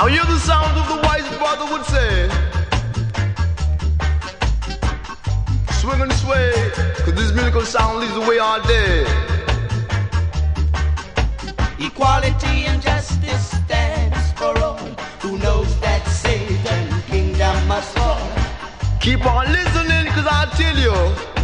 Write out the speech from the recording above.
Now hear the sound of the wise brother would say, swing and sway, cause this musical sound leads the way all day. Equality and justice stands for all who knows that Satan's kingdom must fall. Keep on listening, cause I tell you,